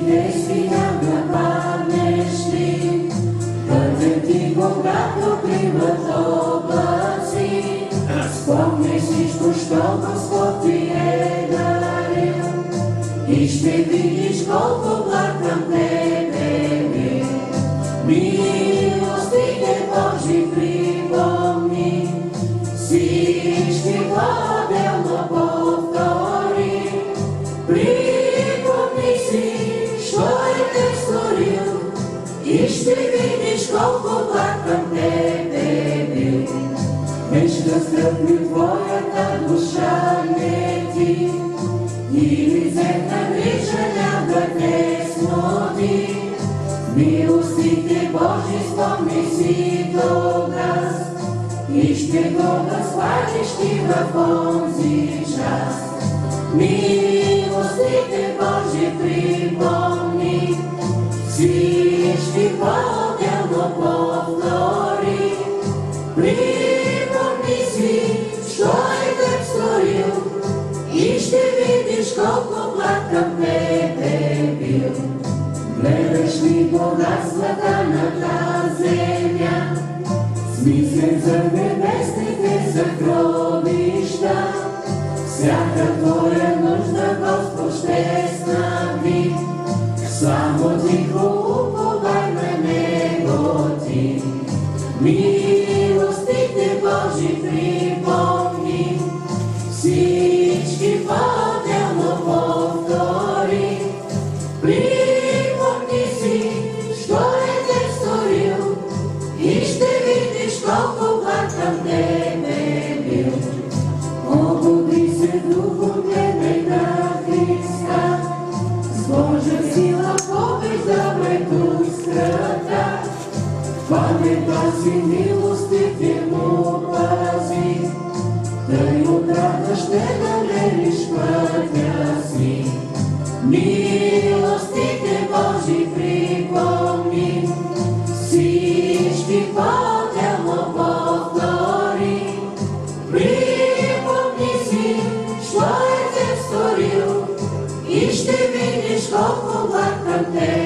ще си няма паднеш ли? Пътят ти, когато пливат облаци, спомняй всичко, що Господ ти е дарил, и ще видиш колко благ към тебе ми. Милостите Божи припомни, всички по-отделно повтори. Припомни си, що е те сторил, и ще видиш колко благ към тебе бил. Вечна стъпи твоята душа не ти, и лицето грижа да те смути. Милостите Божи спомни си тогас, и ще го възхвалиш ти в онзи час. Милостите Божи припомни, всички по-отделно повтори. Припомни си, що е теб сторил, и ще видиш колко благ към тебе бил. Гледаш ли богатствата на тази земя, смислен за небесните съкровища, всяка твоя нужда Господ ще снабди, само тихо уповай на Него ти. Милостите Божи припомни, всички по-отделно повтори. Припомни си, що е те сторил, и ще видиш колко благ към тебе бил. Обуди се духом, гледай на Христа, с Божа сила побежда вредно и страта. Паметта си милостите му пази, тъй от рада ще намериш пътя си. Милостите Божи припомни, всички по-отделно повтори. Припомни си, що е те сторил, и ще видиш колко благ към тебе